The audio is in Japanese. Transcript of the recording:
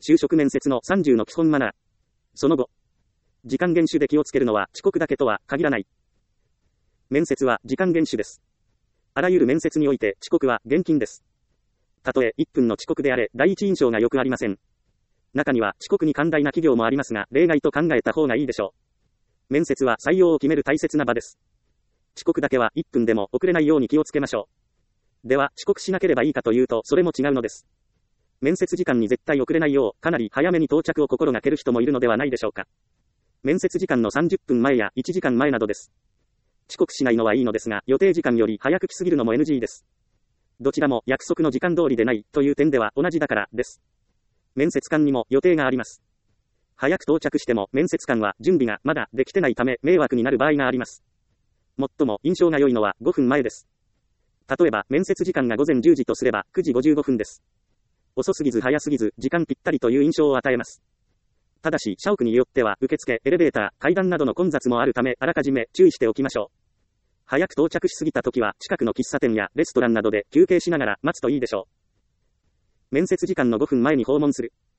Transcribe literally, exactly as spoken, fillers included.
就職面接のさんじゅうの基本マナー。その後、時間厳守で気をつけるのは遅刻だけとは限らない。面接は時間厳守です。あらゆる面接において遅刻は厳禁です。たとえいっぷんの遅刻であれ、第一印象が良くありません。中には遅刻に寛大な企業もありますが、例外と考えた方がいいでしょう。面接は採用を決める大切な場です。遅刻だけはいっぷんでも遅れないように気をつけましょう。では、遅刻しなければいいかというと、それも違うのです。面接時間に絶対遅れないよう、かなり早めに到着を心がける人もいるのではないでしょうか。面接時間のさんじゅっぷんまえやいちじかんまえなどです。遅刻しないのはいいのですが、予定時間より早く来すぎるのも エヌジー です。どちらも約束の時間通りでないという点では同じだからです。面接官にも予定があります。早く到着しても面接官は準備がまだできてないため迷惑になる場合があります。最も印象が良いのはごふんまえです。例えば面接時間がごぜんじゅうじとすればくじごじゅうごふんです。遅すぎず早すぎず時間ぴったりという印象を与えます。ただし社屋によっては受付、エレベーター、階段などの混雑もあるためあらかじめ注意しておきましょう。早く到着しすぎた時は近くの喫茶店やレストランなどで休憩しながら待つといいでしょう。面接時間のごふんまえに訪問する。